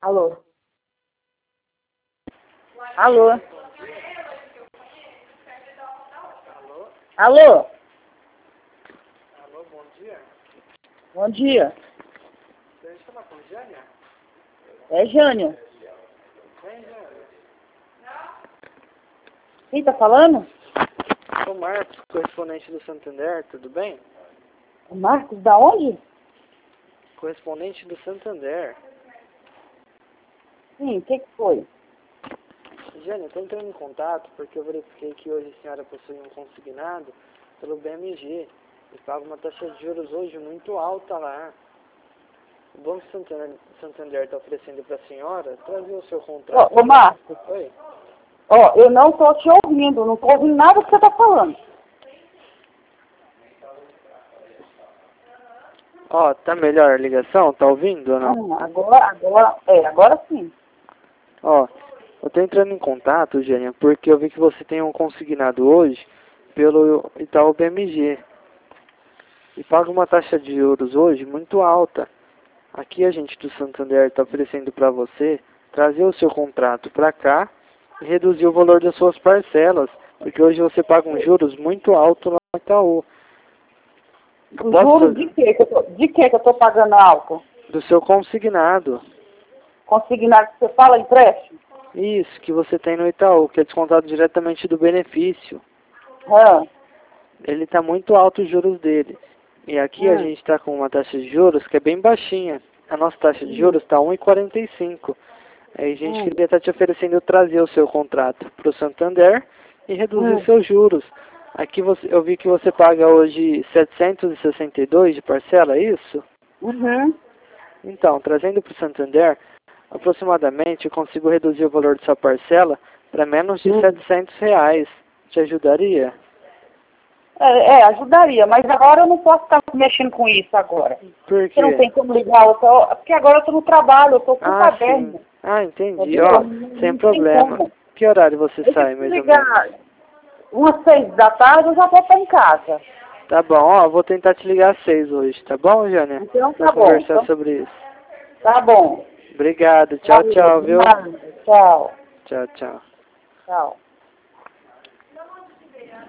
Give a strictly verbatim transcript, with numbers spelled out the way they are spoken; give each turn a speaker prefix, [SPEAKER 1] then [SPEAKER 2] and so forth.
[SPEAKER 1] Alô? Alô? Alô?
[SPEAKER 2] Alô, bom dia.
[SPEAKER 1] Bom dia.
[SPEAKER 2] Você falar com Jânia?
[SPEAKER 1] É Jânia.
[SPEAKER 2] Quem, Jânia?
[SPEAKER 1] Quem tá falando?
[SPEAKER 2] Sou Marcos, correspondente do Santander, tudo bem?
[SPEAKER 1] O Marcos, da onde?
[SPEAKER 2] Correspondente do Santander.
[SPEAKER 1] Sim, o que que foi?
[SPEAKER 2] Jânia, estou entrando em contato porque eu verifiquei que hoje a senhora possui um consignado pelo B M G e paga uma taxa de juros hoje muito alta lá. O Banco Santander está oferecendo para a senhora trazer o seu contrato.
[SPEAKER 1] Ô, ô Marcos,
[SPEAKER 2] Oi?
[SPEAKER 1] ó, eu não tô te ouvindo, não tô ouvindo nada que você tá falando.
[SPEAKER 2] Ó, tá melhor a ligação? Tá ouvindo ou não?
[SPEAKER 1] Ah, agora, agora, é, agora sim.
[SPEAKER 2] Ó, eu tô entrando em contato, Gênia, porque eu vi que você tem um consignado hoje pelo Itaú B M G. E paga uma taxa de juros hoje muito alta. Aqui a gente do Santander está oferecendo para você trazer o seu contrato para cá e reduzir o valor das suas parcelas, porque hoje você paga um juros muito alto lá no Itaú. Eu
[SPEAKER 1] O
[SPEAKER 2] posso
[SPEAKER 1] juro
[SPEAKER 2] fazer
[SPEAKER 1] de quê que eu tô, de quê que eu tô pagando alto?
[SPEAKER 2] do seu consignado.
[SPEAKER 1] Consignado que você fala, empréstimo?
[SPEAKER 2] Isso, que você tem no Itaú, que é descontado diretamente do benefício.
[SPEAKER 1] Ah,
[SPEAKER 2] Ele está muito alto os juros dele. E aqui a
[SPEAKER 1] hum,
[SPEAKER 2] gente está com uma taxa de juros que é bem baixinha. A nossa taxa de
[SPEAKER 1] hum,
[SPEAKER 2] juros está um vírgula quarenta e cinco. Aí a gente
[SPEAKER 1] hum,
[SPEAKER 2] queria estar te oferecendo trazer o seu contrato para o Santander e reduzir
[SPEAKER 1] hum,
[SPEAKER 2] seus juros. Aqui você, eu vi que você paga hoje setecentos e sessenta e dois de parcela, é isso?
[SPEAKER 1] uhum.
[SPEAKER 2] Então, trazendo para o Santander, aproximadamente eu consigo reduzir o valor de sua parcela para menos de
[SPEAKER 1] Hum.
[SPEAKER 2] setecentos reais. Te ajudaria?
[SPEAKER 1] É, é, ajudaria, mas agora eu não posso estar mexendo com isso agora.
[SPEAKER 2] Por
[SPEAKER 1] Você não
[SPEAKER 2] quê?
[SPEAKER 1] tem como ligar, eu tô, porque agora eu tô no trabalho, eu tô com o
[SPEAKER 2] Ah, sim.
[SPEAKER 1] caderno,
[SPEAKER 2] Ah, entendi.
[SPEAKER 1] entendeu?
[SPEAKER 2] Ó,
[SPEAKER 1] Não,
[SPEAKER 2] sem
[SPEAKER 1] não tem
[SPEAKER 2] problema.
[SPEAKER 1] como.
[SPEAKER 2] Que horário você
[SPEAKER 1] Deixa eu
[SPEAKER 2] sai,
[SPEAKER 1] te
[SPEAKER 2] mais ou menos?
[SPEAKER 1] ligar umas seis da tarde, eu já vou estar em casa.
[SPEAKER 2] Tá bom, ó, vou tentar te ligar às seis hoje, tá bom, Jânia?
[SPEAKER 1] Então
[SPEAKER 2] Pra
[SPEAKER 1] tá bom,
[SPEAKER 2] conversar
[SPEAKER 1] então
[SPEAKER 2] sobre isso.
[SPEAKER 1] tá bom.
[SPEAKER 2] Obrigado. Tchau,
[SPEAKER 1] Valeu,
[SPEAKER 2] tchau,
[SPEAKER 1] de
[SPEAKER 2] viu?
[SPEAKER 1] nada. Tchau,
[SPEAKER 2] Tchau, tchau.
[SPEAKER 1] tchau.